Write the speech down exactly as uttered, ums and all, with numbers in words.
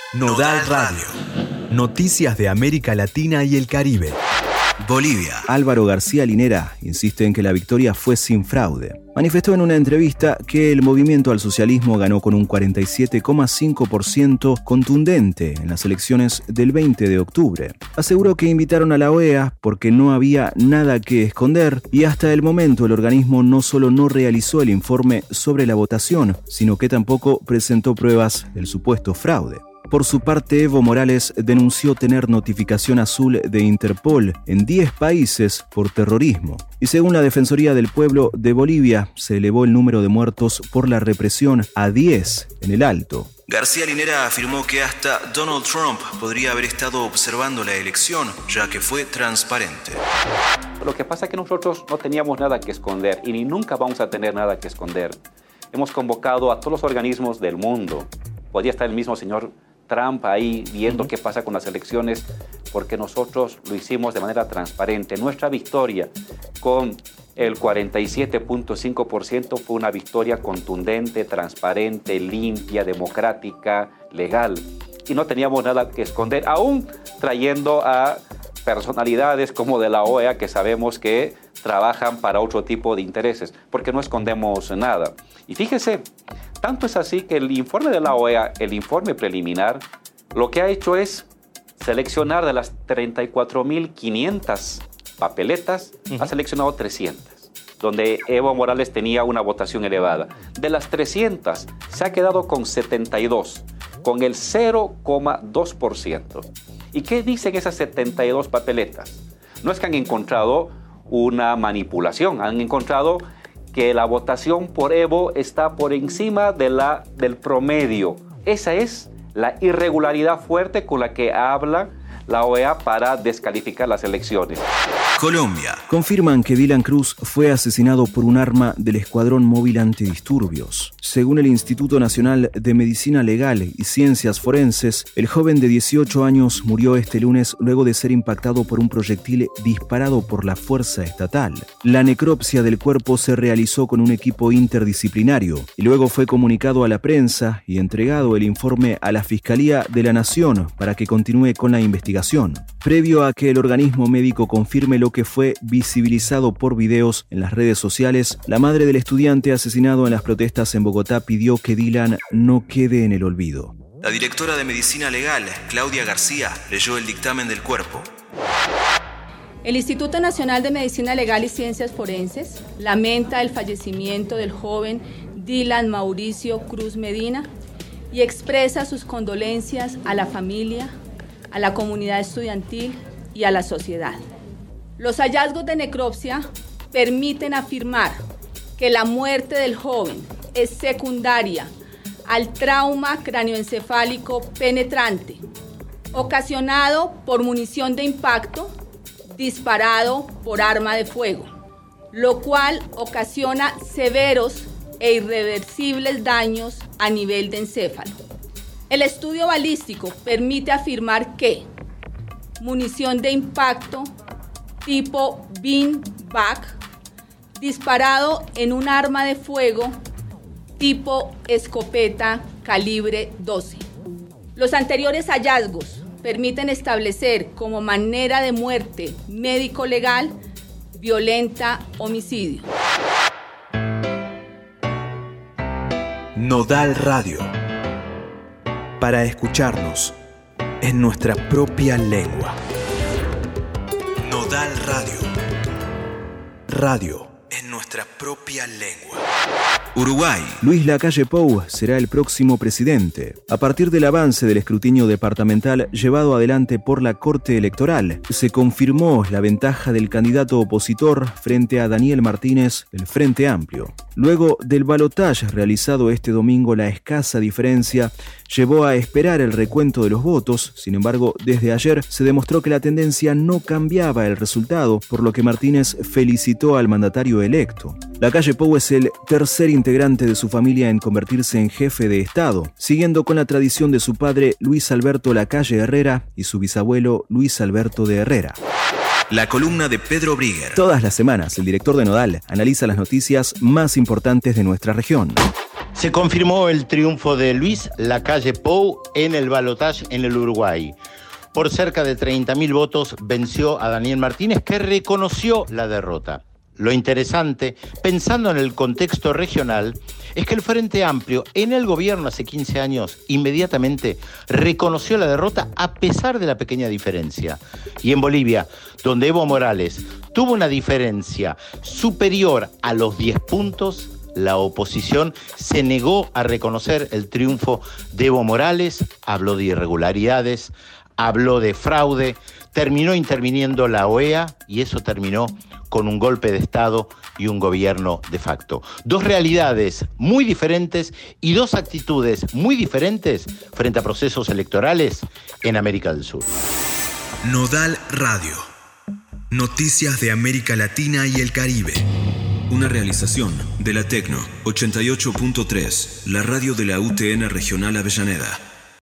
Nodal Radio. Noticias de América Latina y el Caribe. Bolivia. Álvaro García Linera insiste en que la victoria fue sin fraude. Manifestó en una entrevista que el movimiento al socialismo ganó con un cuarenta y siete coma cinco por ciento contundente en las elecciones del veinte de octubre. Aseguró que invitaron a la O E A porque no había nada que esconder y hasta el momento el organismo no solo no realizó el informe sobre la votación, sino que tampoco presentó pruebas del supuesto fraude. Por su parte, Evo Morales denunció tener notificación azul de Interpol en diez países por terrorismo. Y según la Defensoría del Pueblo de Bolivia, se elevó el número de muertos por la represión a diez en el Alto. García Linera afirmó que hasta Donald Trump podría haber estado observando la elección, ya que fue transparente. Lo que pasa es que nosotros no teníamos nada que esconder y ni nunca vamos a tener nada que esconder. Hemos convocado a todos los organismos del mundo. Podría estar el mismo señor Trump ahí viendo qué pasa con las elecciones, porque nosotros lo hicimos de manera transparente. Nuestra victoria con el cuarenta y siete punto cinco por ciento fue una victoria contundente, transparente, limpia, democrática, legal. Y no teníamos nada que esconder, aún trayendo a personalidades como de la O E A que sabemos que trabajan para otro tipo de intereses, porque no escondemos nada. Y fíjese, tanto es así que el informe de la O E A, el informe preliminar, lo que ha hecho es seleccionar de las treinta y cuatro mil quinientas papeletas, uh-huh. ha seleccionado trescientas, donde Evo Morales tenía una votación elevada. De las trescientas, se ha quedado con setenta y dos, con el cero coma dos por ciento. ¿Y qué dicen esas setenta y dos papeletas? No es que han encontrado una manipulación, han encontrado que la votación por Evo está por encima de la, del promedio. Esa es la irregularidad fuerte con la que habla la O E A para descalificar las elecciones. Colombia. Confirman que Dylan Cruz fue asesinado por un arma del Escuadrón Móvil Antidisturbios. Según el Instituto Nacional de Medicina Legal y Ciencias Forenses, el joven de dieciocho años murió este lunes luego de ser impactado por un proyectil disparado por la fuerza estatal. La necropsia del cuerpo se realizó con un equipo interdisciplinario y luego fue comunicado a la prensa y entregado el informe a la Fiscalía de la Nación para que continúe con la investigación. Previo a que el organismo médico confirme lo que fue visibilizado por videos en las redes sociales, la madre del estudiante asesinado en las protestas en Bogotá pidió que Dylan no quede en el olvido. La directora de Medicina Legal, Claudia García, leyó el dictamen del cuerpo. El Instituto Nacional de Medicina Legal y Ciencias Forenses lamenta el fallecimiento del joven Dylan Mauricio Cruz Medina y expresa sus condolencias a la familia, a la comunidad estudiantil y a la sociedad. Los hallazgos de necropsia permiten afirmar que la muerte del joven es secundaria al trauma cráneoencefálico penetrante ocasionado por munición de impacto disparado por arma de fuego, lo cual ocasiona severos e irreversibles daños a nivel de encéfalo. El estudio balístico permite afirmar que munición de impacto tipo beanbag disparado en un arma de fuego tipo escopeta calibre doce. Los anteriores hallazgos permiten establecer como manera de muerte médico-legal violenta homicidio. Nodal Radio. Para escucharnos en nuestra propia lengua. Nodal Radio. Radio en nuestra propia lengua. Uruguay. Luis Lacalle Pou será el próximo presidente. A partir del avance del escrutinio departamental llevado adelante por la Corte Electoral, se confirmó la ventaja del candidato opositor frente a Daniel Martínez del Frente Amplio. Luego del balotaje realizado este domingo, la escasa diferencia llevó a esperar el recuento de los votos. Sin embargo, desde ayer se demostró que la tendencia no cambiaba el resultado, por lo que Martínez felicitó al mandatario electo. Lacalle Pou es el tercer integrante de su familia en convertirse en jefe de Estado, siguiendo con la tradición de su padre Luis Alberto Lacalle Herrera y su bisabuelo Luis Alberto de Herrera. La columna de Pedro Brigger. Todas las semanas, el director de Nodal analiza las noticias más importantes de nuestra región. Se confirmó el triunfo de Luis Lacalle Pou en el balotaje en el Uruguay. Por cerca de treinta mil votos venció a Daniel Martínez, que reconoció la derrota. Lo interesante, pensando en el contexto regional, es que el Frente Amplio en el gobierno hace quince años inmediatamente reconoció la derrota a pesar de la pequeña diferencia. Y en Bolivia, donde Evo Morales tuvo una diferencia superior a los diez puntos, la oposición se negó a reconocer el triunfo de Evo Morales, habló de irregularidades, habló de fraude, terminó interviniendo la O E A y eso terminó con un golpe de Estado y un gobierno de facto. Dos realidades muy diferentes y dos actitudes muy diferentes frente a procesos electorales en América del Sur. Nodal Radio. Noticias de América Latina y el Caribe. Una realización de la Tecno ochenta y ocho punto tres, la radio de la U T N Regional Avellaneda.